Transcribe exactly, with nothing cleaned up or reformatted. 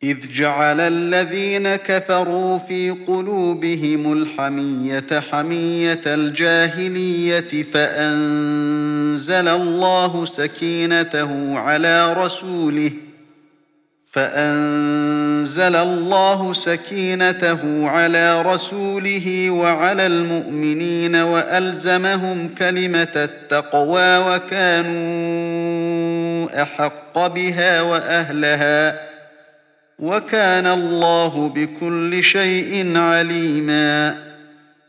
إذ جعل الذين كفروا في قلوبهم الحمية حمية الجاهلية فأنزل الله سكينته على رسوله فأنزل الله سكينته على رسوله وعلى المؤمنين وألزمهم كلمة التقوى وكانوا أحق بها وأهلها وكان الله بكل شيء عليما.